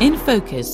In Focus.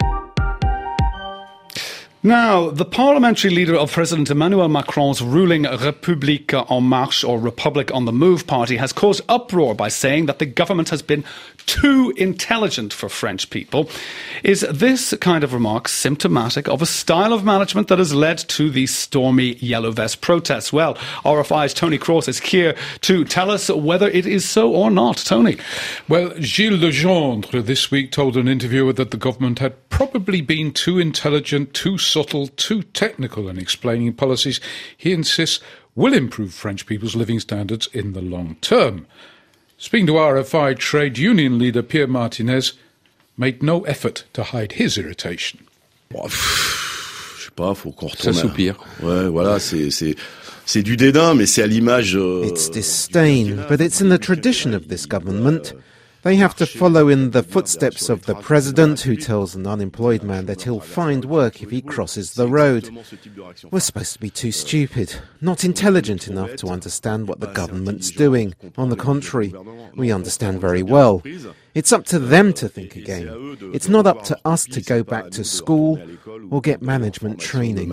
Now, the parliamentary leader of President Emmanuel Macron's ruling République En Marche, or Republic on the Move party, has caused uproar by saying that the government has been too intelligent for French people. Is this kind of remark symptomatic of a style of management that has led to the stormy Yellow Vest protests? Well, RFI's Tony Cross is here to tell us whether it is so or not. Tony. Well, Gilles Legendre this week told an interviewer that the government had probably been too intelligent, too subtle, too technical in explaining policies he insists will improve French people's living standards in the long term. Speaking to RFI, trade union leader Pierre Martinez made no effort to hide his irritation. Je sais pas, faut qu'on retourne. Ouais, voilà, c'est du dédain, mais c'est à l'image. It's disdain, but it's in the tradition of this government. They have to follow in the footsteps of the president, who tells an unemployed man that he'll find work if he crosses the road. We're supposed to be too stupid, not intelligent enough to understand what the government's doing. On the contrary, we understand very well. It's up to them to think again. It's not up to us to go back to school or get management training.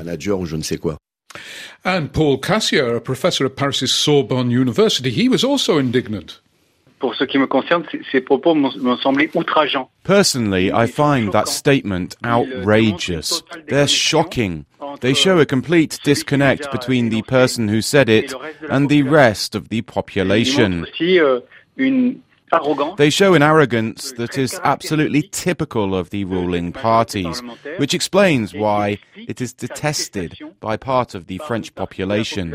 And Paul Cassier, a professor at Paris' Sorbonne University, he was also indignant. Personally, I find that statement outrageous. They're shocking. They show a complete disconnect between the person who said it and the rest of the population. They show an arrogance that is absolutely typical of the ruling parties, which explains why it is detested by part of the French population.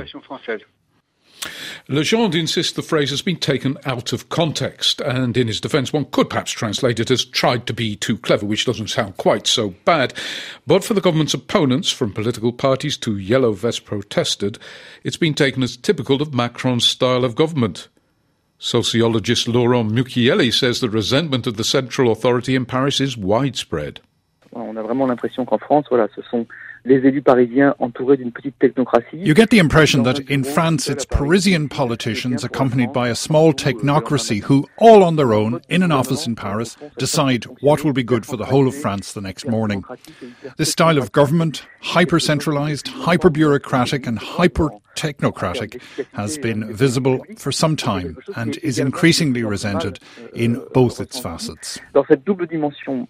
Legendre insists the phrase has been taken out of context, and in his defence one could perhaps translate it as tried to be too clever, which doesn't sound quite so bad. But for the government's opponents, from political parties to Yellow Vest protested, it's been taken as typical of Macron's style of government. Sociologist Laurent Mukiele says the resentment of the central authority in Paris is widespread. On a vraiment l'impression qu'en France, ce sont les élus parisiens entourés d'une petite technocratie. You get the impression that in France it's Parisian politicians accompanied by a small technocracy who, all on their own, in an office in Paris, decide what will be good for the whole of France the next morning. This style of government, hyper-centralised, hyper-bureaucratic and hyper-technocratic, has been visible for some time and is increasingly resented in both its facets. Dans cette double dimension.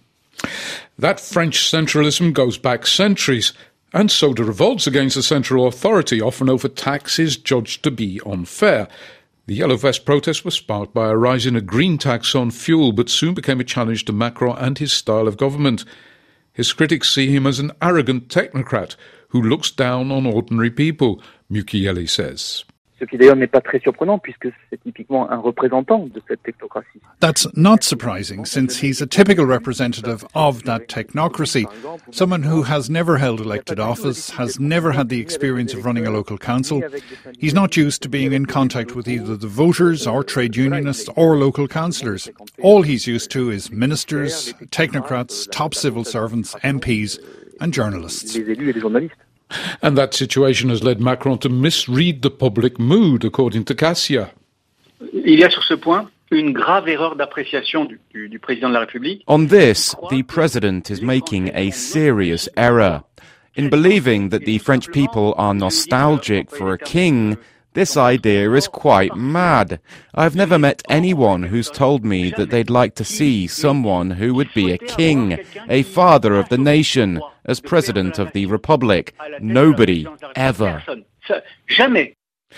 That French centralism goes back centuries, and so do revolts against the central authority, often over taxes judged to be unfair. The Yellow Vest protest was sparked by a rise in a green tax on fuel, but soon became a challenge to Macron and his style of government. His critics see him as an arrogant technocrat who looks down on ordinary people, Mukiele says. Ce qui d'ailleurs n'est pas très surprenant puisque c'est typiquement un représentant de cette technocratie. That's not surprising since he's a typical representative of that technocracy, someone who has never held elected office, has never had the experience of running a local council. He's not used to being in contact with either the voters or trade unionists or local councillors. All he's used to is ministers, technocrats, top civil servants, MPs and journalists. Les élus et les journalistes. And that situation has led Macron to misread the public mood, according to Cassia. Il y a sur ce point une grave erreur d'appréciation du président de la République. On this, the president is making a serious error. In believing that the French people are nostalgic for a king, this idea is quite mad. I've never met anyone who's told me that they'd like to see someone who would be a king, a father of the nation, as president of the Republic. Nobody, ever. Jamais.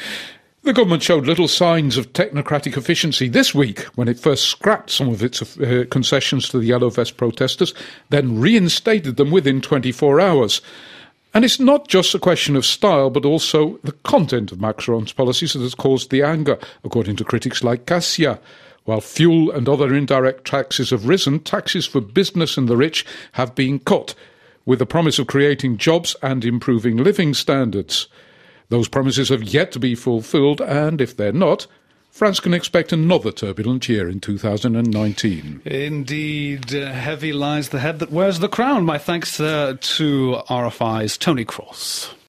The government showed little signs of technocratic efficiency this week when it first scrapped some of its concessions to the Yellow Vest protesters, then reinstated them within 24 hours. And it's not just a question of style, but also the content of Macron's policies that has caused the anger, according to critics like Cassia. While fuel and other indirect taxes have risen, taxes for business and the rich have been cut, with the promise of creating jobs and improving living standards. Those promises have yet to be fulfilled, and if they're not, France can expect another turbulent year in 2019. Indeed, heavy lies the head that wears the crown. My thanks to RFI's Tony Cross.